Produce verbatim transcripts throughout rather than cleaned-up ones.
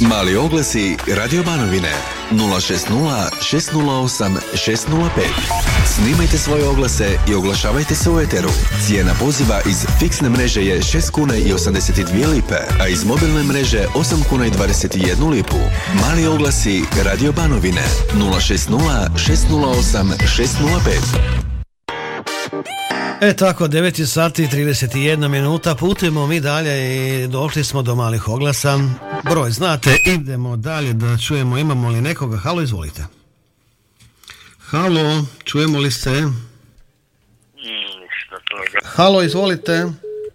Mali oglasi Radio Banovine nula šest nula šest nula osam šest nula pet. Snimajte svoje oglase i oglašavajte se u eteru. Cijena poziva iz fiksne mreže je šest kuna i osamdeset dvije lipe, a iz mobilne mreže osam kuna i dvadeset jednu lipu. Mali oglasi Radio Banovine nula šest nula šest nula osam šest nula pet. E tako, devet sati i trideset jedna minuta, putujemo mi dalje i došli smo do malih oglasa. Broj znate, idemo dalje da čujemo imamo li nekoga. Halo, izvolite. Halo, čujemo li se? Ništa toga. Halo, izvolite.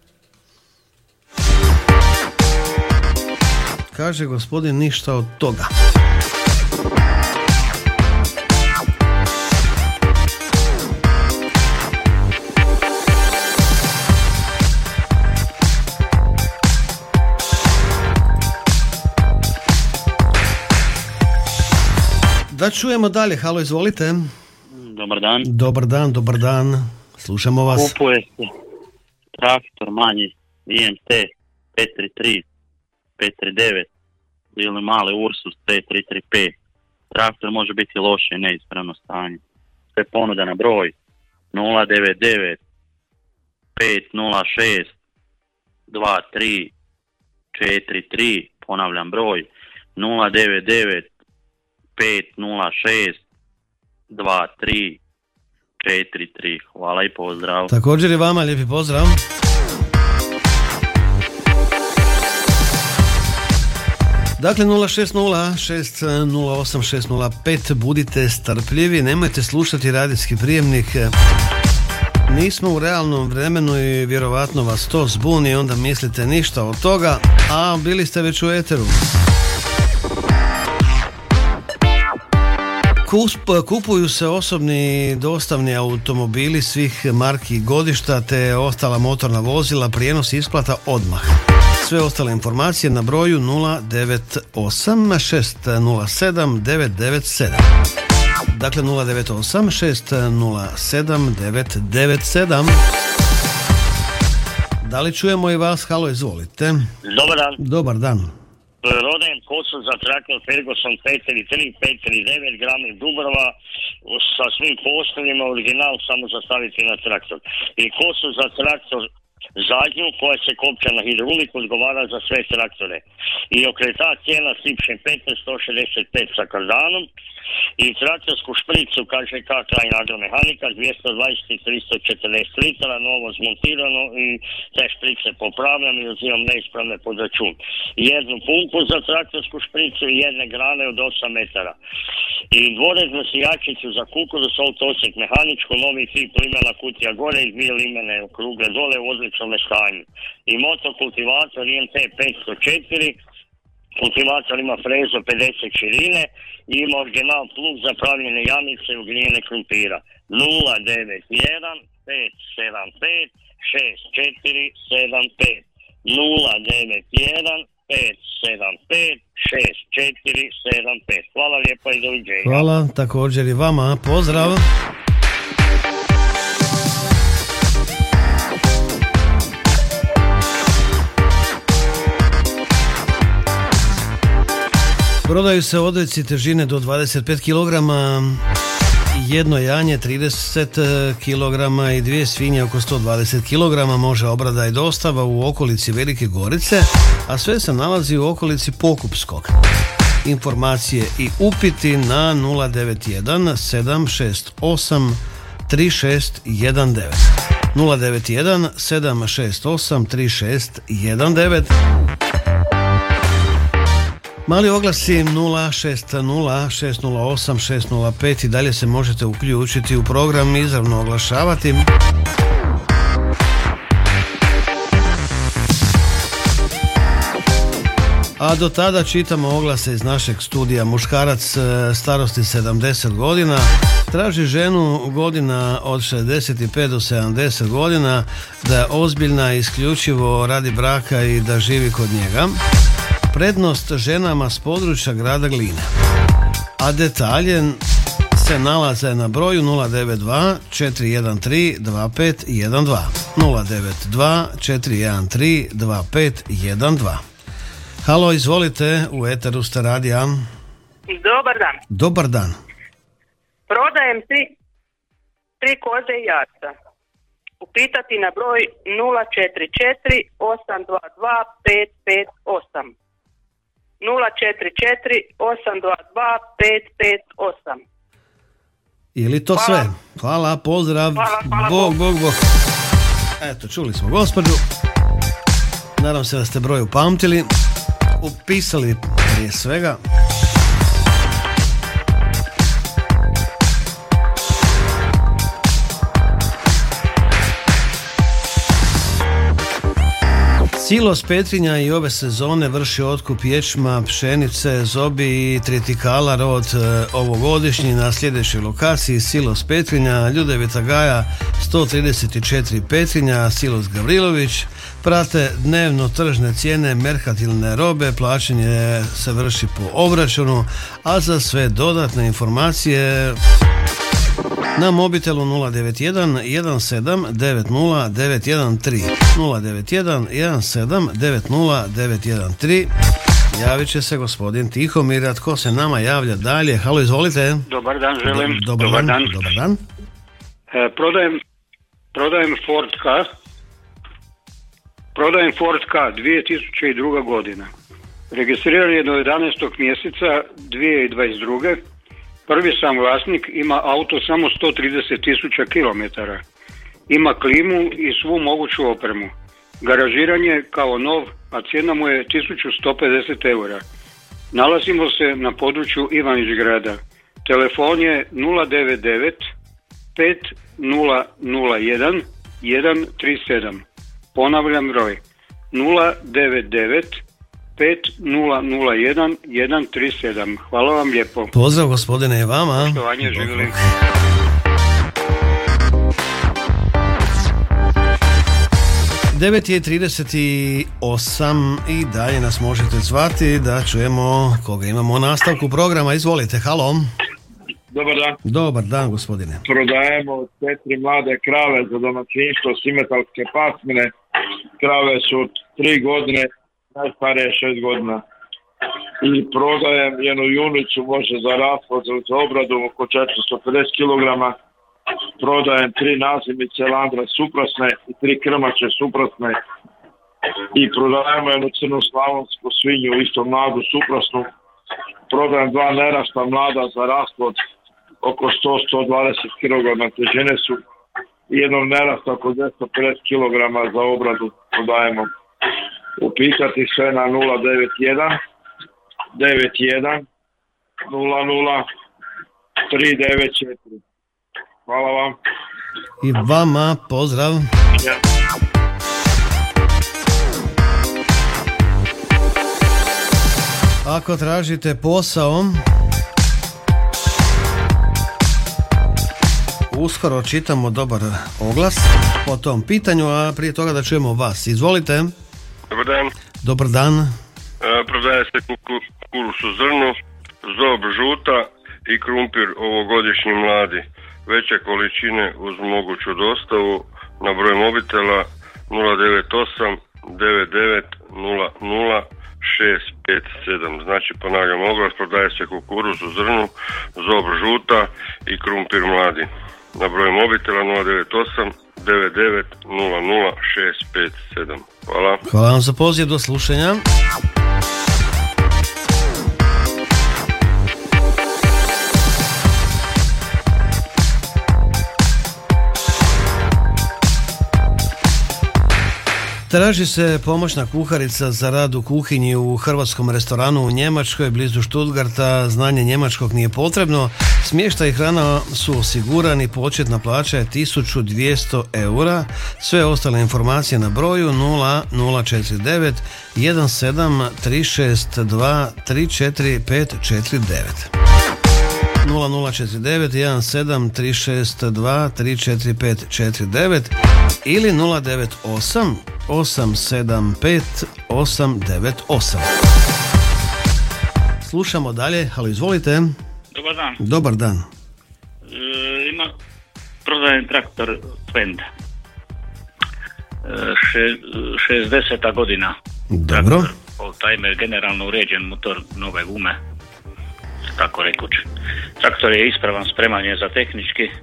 Kaže gospodin ništa od toga. Da čujemo dalje. Halo, izvolite. Dobar dan. Dobar dan, dobar dan. Slušamo vas. Kupuje se traktor manji I M T pet tri tri, pet tri devet ili mali Ursus pet tri tri pet. Traktor može biti loše i neispravno stanje. Sve ponuda na broj nula devet devet pet nula šest dva tri četiri tri. Ponavljam broj nula devet devet pet nula šest dva tri četiri tri. Hvala i pozdrav. Također i vama lijepi pozdrav. Dakle, nula šest nula šest nula osam šest nula pet, budite strpljivi, nemojte slušati radijski prijemnik. Nismo u realnom vremenu i vjerovatno vas to zbuni, onda mislite ništa od toga, a bili ste već u eteru. Kupuju se osobni dostavni automobili svih marki i godišta te ostala motorna vozila, prijenos isplata odmah. Sve ostale informacije na broju nula devet osam šest nula sedam devet devet sedam. Dakle nula devet osam šest nula sedam devet devet sedam. Da li čujemo i vas? Halo, izvolite. Dobar dan. Dobar dan. Prodajem kosu za traktor Ferguson pet tri tri, pet tri devet, Gramih Dubrava, sa svim postavljima, original samo za staviti na traktor. I kosu za traktor zadnju koja se kopča na hidrauliku, odgovara za sve traktore. I okretač cijena Sipšen petnaest sto šezdeset pet sa kardanom. I traktorsku špricu K Ž K Krajina agromehanika dvjesto dvadeset i tristo četrdeset litara, novo zmontirano, i te šprice popravljam i uzimam neispravne pod račun. Jednu pumpu za traktorsku špricu i jedne grane od osam metara. I dvoreznu sijačicu za kukuruz, solt osjek mehaničku, novi tip limena kutija gore i dvije limene okrugle dole u odličnom stanju. I motokultivator I M T petsto četiri, kultivator ima frezu pedeset širine i ima original plug za pravljenje jamice i ugljene krumpira. nula devet jedan pet sedam pet šest četiri sedam pet nula devet jedan pet sedam pet šest četiri sedam pet. Hvala lijepa i doviđenja. Hvala, također i vama. Pozdrav. Prodaju se odojci težine do dvadeset pet kilograma, jedno janje trideset kilograma i dvije svinje oko sto dvadeset kilograma. Može obrada i dostava u okolici Velike Gorice, a sve se nalazi u okolici Pokupskog. Informacije i upiti na nula devet jedan sedam šest osam tri šest jedan devet. nula devet jedan sedam šest osam tri šest jedan devet. Mali oglasi nula šest nula šest nula osam šest nula pet i dalje se možete uključiti u program i izravno oglašavati. A do tada čitamo oglase iz našeg studija. Muškarac starosti sedamdeset godina traži ženu godina od šezdeset pet do sedamdeset godina, da je ozbiljna isključivo radi braka i da živi kod njega. Prednost ženama s područja grada Gline. A detalje se nalaze na broju nula devet dva četiri jedan tri dva pet jedan dva. nula devet dva četiri jedan tri dva pet jedan dva. Halo, izvolite, u eteru ste radija. Dobar dan. Dobar dan. Prodajem tri, tri koze i jarca. Upitati na broj nula četiri četiri osam dva dva pet pet osam. nula četiri četiri osam dva dva pet pet osam. Ili to hvala. Sve? Hvala, pozdrav. Hvala, hvala, bog, bog, bog. Eto, čuli smo gospođu. Nadam se da ste broj upamtili. Upisali prije svega. Silos Petrinja i ove sezone vrši otkup ječma, pšenice, zobi i tritikala rod ovogodišnji na sljedećoj lokaciji Silos Petrinja, Ljudevita Gaja sto trideset četiri Petrinja, Silos Gavrilović. Prate dnevno tržne cijene merkantilne robe, plaćanje se vrši po obračunu, a za sve dodatne informacije na mobitelu nula devet jedan jedan sedam devet nula devet jedan tri nula devet jedan jedan sedam devet nula devet jedan tri. Javit će se gospodin Tihomir, a tko se nama javlja dalje? Halo, izvolite. Dobar dan, želim. Do, dobar, dobar dan. dan. Dobar dan. E, prodajem, prodajem Ford Ka. Prodajem Ford Ka dvije tisuće druga godina. Registriran je do jedanaestog mjeseca dvije tisuće dvadeset druge. Prvi sam vlasnik, ima auto samo sto trideset tisuća kilometara. Ima klimu i svu moguću opremu. Garažiranje kao nov, a cijena mu je tisuću sto pedeset eura. Nalazimo se na području Ivanić Grada. Telefon je nula devet devet pet nula nula jedan jedan tri sedam. Ponavljam broj nula devet devet pet nula nula jedan jedan tri sedam. Hvala vam lijepo. Pozdrav gospodine i vama. Poštovanje, živjeli. devet je trideset osam i dalje nas možete zvati da čujemo koga imamo u nastavku programa. Izvolite, halo. Dobar dan. Dobar dan, gospodine. Prodajemo četiri mlade krave za domaćinstvo simetalske pasmine. Krave su tri godine, najstarije šest godina. I prodajem jednu junicu, može za rasplod, za obradu oko četiristo pedeset kilograma. Prodajem tri nazimice landra suprasne i tri krmače suprasne. I prodajemo jednu crnu slavonsku svinju, isto mladu suprasnu. Prodajem dva nerasta mlada za rasplod, oko sto do sto dvadeset kilograma težine su. I jednog nerasta oko dvjesto pedeset kilograma za obradu prodajemo. Upitati sve na nula devet jedan devet jedan nula nula tri devet četiri. Hvala vam. I vama pozdrav. Ja. Ako tražite posao, uskoro čitamo dobar oglas po tom pitanju, a prije toga da čujemo vas. Izvolite. Dobar dan. Dobar dan. E, prodaje se kukuruz u zrnu, zob žuta i krumpir ovogodišnji mladi. Veće količine uz moguću dostavu na broj mobitela nula devet osam devet devet nula nula šest pet sedam. Znači, ponavljam oglas, prodaje se kukuruz u zrnu, zob žuta i krumpir mladi. Na broj mobitela nula devet osam devet devet nula nula šest pet sedam. Hvala. Hvala vam za poziv, do slušanja. Traži se pomoćna kuharica za rad u kuhinji u hrvatskom restoranu u Njemačkoj, blizu Stuttgarta. Znanje njemačkog nije potrebno. Smještaj i hrana su osigurani, početna plaća je tisuću dvjesto eura. Sve ostale informacije na broju nula nula četiri devet jedan sedam tri šest dva tri četiri pet četiri devet. nula nula četiri devet jedan sedam tri šest dva tri četiri pet četiri devet ili nula devet osam osam sedam pet osam devet osam. Slušamo dalje. Halo, izvolite. Dobar dan. Dobar dan. E, ima prodajem traktor Fend. E, še, šezdeseta godina. Dobro. Traktor od tajmer, generalno uređen motor, nove gume, tako rekuć. Traktor je ispravan, spreman je za tehnički. E,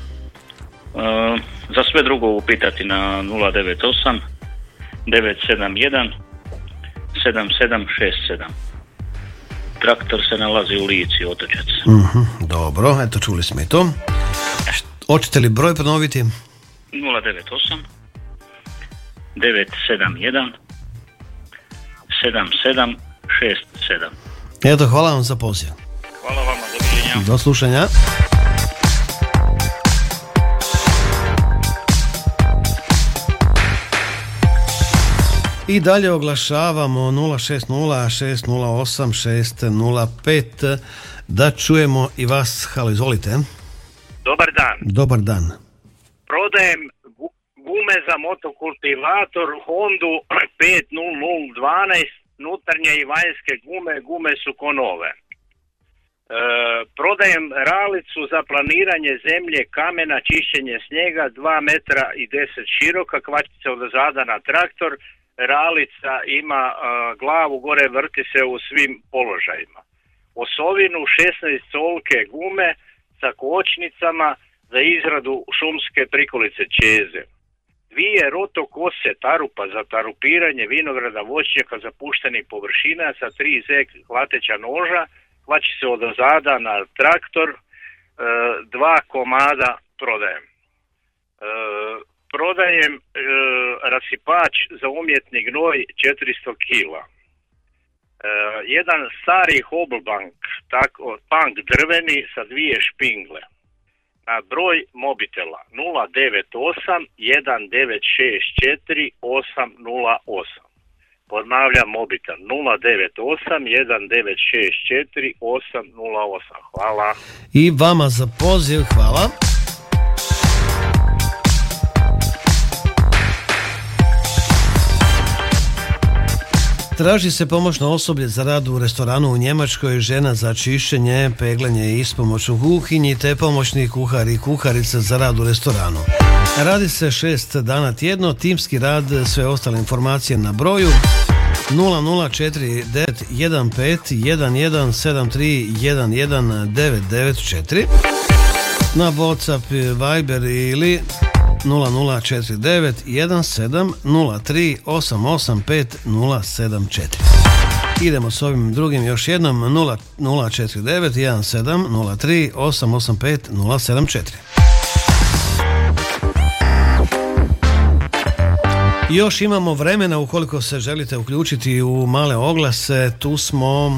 za sve drugo upitati na nula devet osam devet sedam jedan sedam sedam šest sedam. Traktor se nalazi u Lici, Otočac. Mm-hmm, dobro, eto čuli smo i to. Hoćete li broj ponoviti? nula devet osam devet sedam jedan sedam sedam šest sedam. Eto, hvala vam za poziv. Hvala vama, doviđenja. Do slušanja. I dalje oglašavamo nula šest nula šest nula osam šest nula pet da čujemo i vas. Halo, izvolite. Dobar dan. Dobar dan. Prodajem gume za motokultivator Hondu pet nula nula dvanaest, nutarnje i vanjske gume, gume su ko nove. E, prodajem ralicu za planiranje zemlje, kamena, čišćenje snijega, dva metra i deset široka, kvačica od zada na traktor. Ralica ima uh, glavu gore, vrti se u svim položajima. Osovinu šesnaest colke gume sa kočnicama za izradu šumske prikolice čeze. Dvije roto kose tarupa za tarupiranje vinograda, voćnjaka, zapuštenih površina sa tri zek hlateća noža, kvači se od zada na traktor, uh, dva komada prodajem. Uh, Prodajem e, rasipač za umjetni gnoj četiristo kila. E, jedan stari Hobelbank, tako, punk drveni sa dvije špingle. Na broj mobitela nula devet osam jedan devet šest četiri osam nula osam. Ponavljam mobitel nula devet osam jedan devet šest četiri osam nula osam. Hvala. I vama za poziv, hvala. Traži se pomoćno osoblje za rad u restoranu u Njemačkoj, žena za čišćenje, peglanje i ispomoć u kuhinji, te pomoćni kuhar i kuharica za rad u restoranu. Radi se šest dana tjedno, timski rad, sve ostale informacije na broju nula nula četiri devet jedan pet jedan jedan sedam tri jedan jedan devet devet četiri, na WhatsApp, Viber ili nula nula četiri devet jedan sedam nula tri osam osam pet nula sedam četiri. Idemo s ovim drugim još jednom nula nula četiri devet jedan sedam nula tri osam osam pet nula sedam četiri. Još imamo vremena ukoliko se želite uključiti u male oglase, tu smo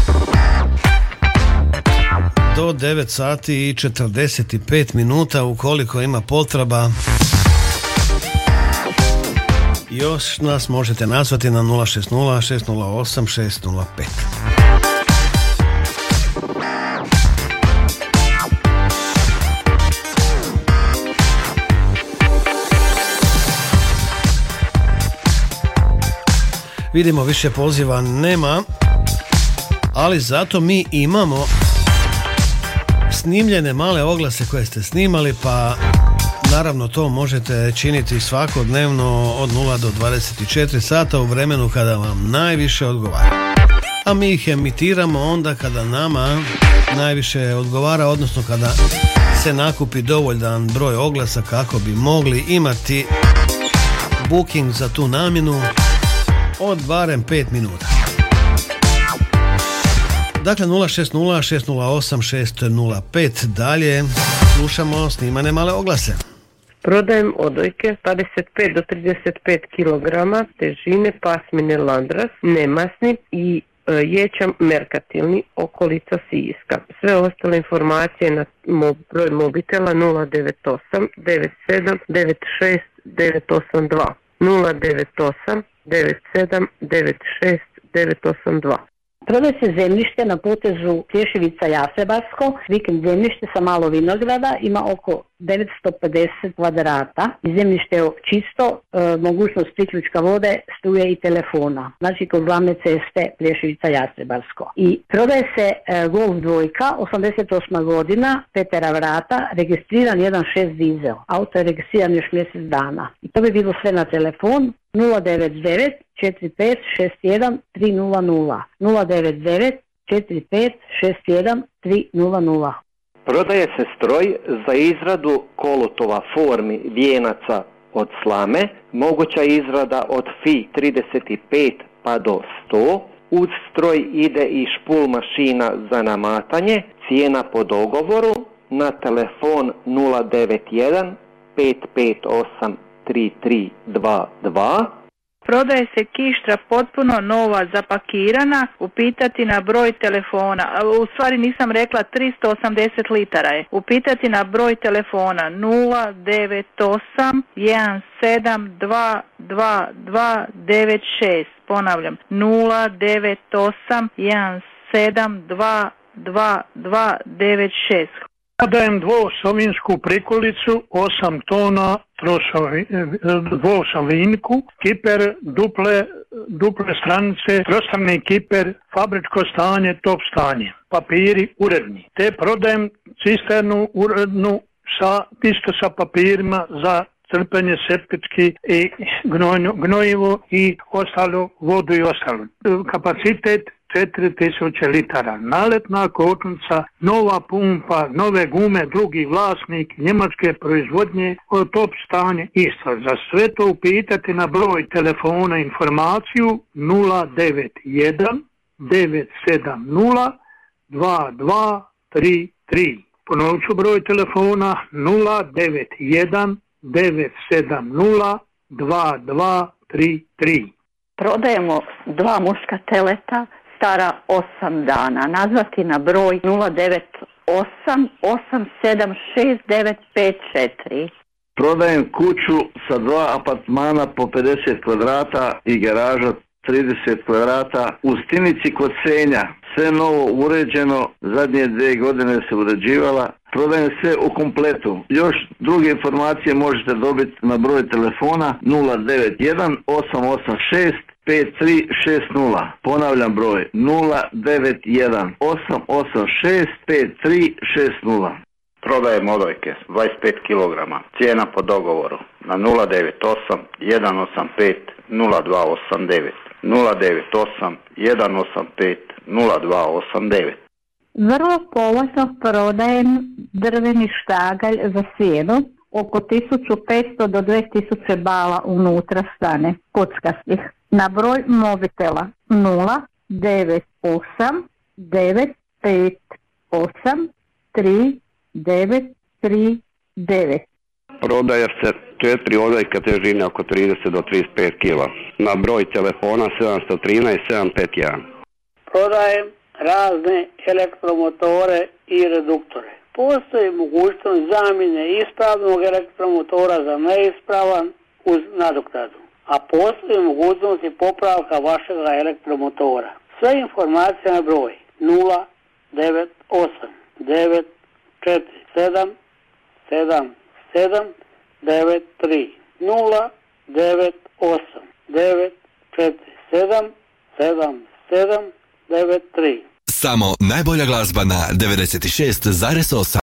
do devet sati i četrdeset pet minuta. Ukoliko ima potreba, još nas možete nazvati na nula šest nula šest nula osam šest nula pet. Vidimo, više poziva nema, ali zato mi imamo snimljene male oglase koje ste snimali, pa naravno to možete činiti svakodnevno od nula do dvadeset četiri sata u vremenu kada vam najviše odgovara. A mi ih emitiramo onda kada nama najviše odgovara, odnosno kada se nakupi dovoljan broj oglasa kako bi mogli imati booking za tu namjenu od barem pet minuta. Dakle, nula šest nula šest nula osam šest nula pet. Dalje slušamo snimane male oglase. Prodajem odojke dvadeset pet do trideset pet kilograma, težine pasmine Landras, nemasni i e, ječam merkatilni, okolica Siska. Sve ostale informacije na mo, broj mobitela nula devet osam devet sedam devet šest devet osam dva. nula devet osam devet sedam devet šest devet osam dva. Prodaje se zemljište na potezu Plješevica Jasebarsko, vikend zemljište sa malo vinograda, ima oko devetsto pedeset kvadrata i zemljište je čisto, e, mogućnost priključka vode, struje i telefona. Znači kod glavne ceste Plješevica-Jastrebarsko. I prodaje se e, Golf dvojka, osamdeset osma godina, petera vrata, registriran jedan šest dizel. Auto je registriran još mjesec dana. I to bi bilo sve na telefon nula devet devet četiri pet šest jedan tri nula nula. nula devet devet četiri pet šest jedan tri nula nula. Prodaje se stroj za izradu kolutova formi vijenaca od slame, moguća izrada od Fi trideset pet pa do sto. Uz stroj ide i špul mašina za namatanje, cijena po dogovoru, na telefon nula devet jedan pet pet osam tri tri dva dva. Prodaje se kištra potpuno nova zapakirana, upitati na broj telefona, u stvari nisam rekla, tristo osamdeset litara je, upitati na broj telefona nula devet osam jedan sedam dva dva dva devet šest, ponavljam nula devet osam jedan sedam dva dva dva devet šest. Prodajem dvoosovinsku prikolicu, osam tona, dvoosobinku, kiper, duple, duple stranice, trostrani kiper, fabričko stanje, top stanje, papiri uredni. Te prodajem cisternu urednu sa, isto sa papirima za crpenje septički i gnojno, gnojivo i ostalo, vodu i ostalo. Kapacitet četiri tisuće litara. Naletna kočnica, nova pumpa, nove gume, drugi vlasnik, njemačke proizvodnje, top stanje isto. Za sve to upitati na broj telefona informaciju nula devet jedan devet sedam nula dva dva tri tri. Ponovit ću broj telefona nula devet jedan devet sedam nula dva dva tri tri. Prodajemo dva muška teleta stara osam dana. Nazvati na broj nula devet osam osam sedam šest devet pet četiri. Prodajem kuću sa dva apartmana po pedeset kvadrata i garaža trideset kvadrata u Stinici kod Senja. Sve novo uređeno, zadnje dvije godine se uređivala. Prodajem sve u kompletu. Još druge informacije možete dobiti na broj telefona nula devet jedan osam osam šest pet tri šest nula. Ponavljam broj nula devet jedan osam osam šest pet tri šest nula. Prodajem odojke dvadeset pet kilograma. Cijena po dogovoru na nula devet osam jedan osam pet nula dva osam devet. nula devet osam jedan osam pet nula dva osam devet. Vrlo povoljno prodajem drveni štagalj za sjenu, oko tisuću petsto do dvije tisuće bala unutra stane, kockastih. Na broj mobitela nula devet osam devet pet osam tri devet tri devet. Prodaje se četiri odojka težine oko trideset do trideset pet kila. Na broj telefona sedam jedan tri sedam pet jedan. Prodajem razne elektromotore i reduktore. Postoji mogućnost zamjene ispravnog elektromotora za neispravan uz nadoknadu, a postoji mogućnost i popravka vašeg elektromotora. Sve informacije na broj nula devet osam devet četiri sedam sedam sedam devet tri nula devet osam devet četiri sedam sedam sedam devet tri. Samo najbolja glazba na devedeset šest zarez osam.